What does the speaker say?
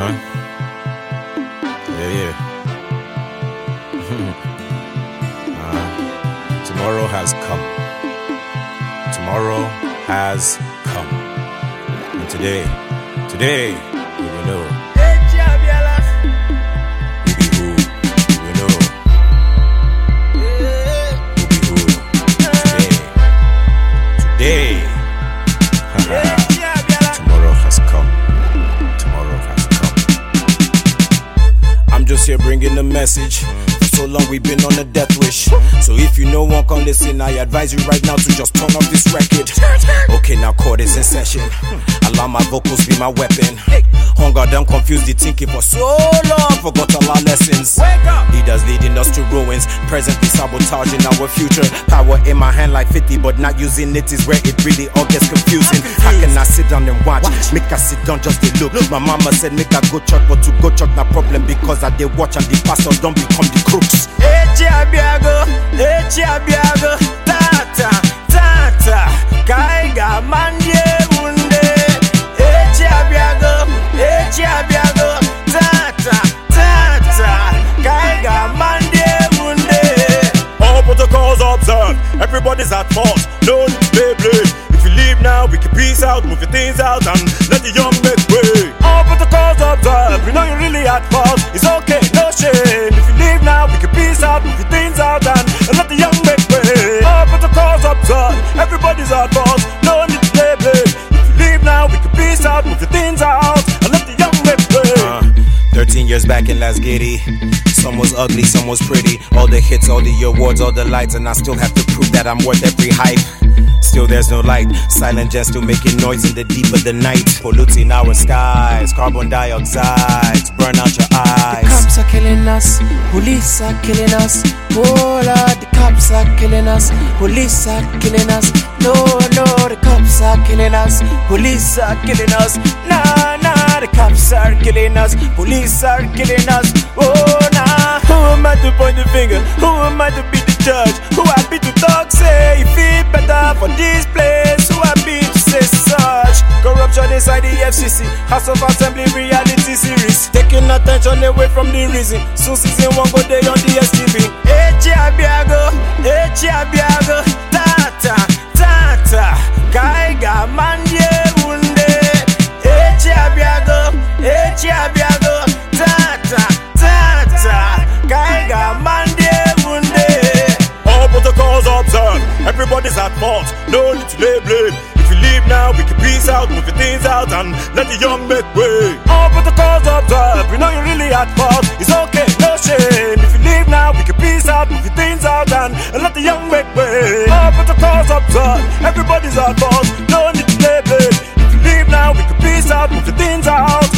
Huh? Yeah. Tomorrow has come. Tomorrow has come. And today, we will know. Who be who? We will know. Who be who? Today. Tomorrow has come. Tomorrow has come. I'm just here bringing the message. So long we've been on a death wish. So if you know one can listen, I advise you right now to just turn off this record. Okay, now chord is in session. Allow my vocals be my weapon. Hunger done confused the thinking for so long, forgot all our lessons. Leaders leading us to ruins, presently sabotaging our future. Power in my hand like 50, but not using it is where it really all gets confusing. How can I sit down and watch? Make I sit down just to look. My mama said make I go church, but to go church not problem because I did watch and the pastor don't become the crooks. Echiabiago, tata, kaiga manje munde. Echiabiago, tata, kaiga manje munde. All protocols observed, everybody's at fault, no need to blame. If you leave now, we can peace out, move your things out and let the young make way. All protocols observed, we know you're really at fault, it's okay, no shame. If you leave now, we can peace out, move your things out and let the young make way. All protocols observed, everybody's at fault, no need to blame. If you leave now, we can peace out, move your things out and let the young make way. 13 years back in Las Giddy, some was ugly, some was pretty. All the hits, all the awards, all the lights, and I still have to prove that I'm worth every hype. Still there's no light, silent jets still making noise in the deep of the night. Polluting our skies, carbon dioxide, burn out your eyes. The cops are killing us, police are killing us. Oh Lord, the cops are killing us, police are killing us. No, the cops are killing us, police are killing us. Nah, the cops are killing us, police are killing us. Oh nah. Who am I to point the finger? Who am I to be the judge? Who I be to talk, say you feel better for this place? Who I be to say such? Corruption inside the FCC, House of Assembly reality series, taking attention away from the reason. Soon season 1 go day on the STV. Echiabiago, tata, kaiga manje munde. Echiabiago, tata, kaiga manje munde. All protocols observed, everybody's at fault, no need to lay blame. If you leave now, we can peace out, move your things out and let the young make way. All protocols observed, we know you're really at fault, it's okay, no shame. If you leave now, we can peace out, move your things out and let the young make way. All protocols observed, everybody's at fault, no need to lay blame. If you leave now, we can peace out, move your things out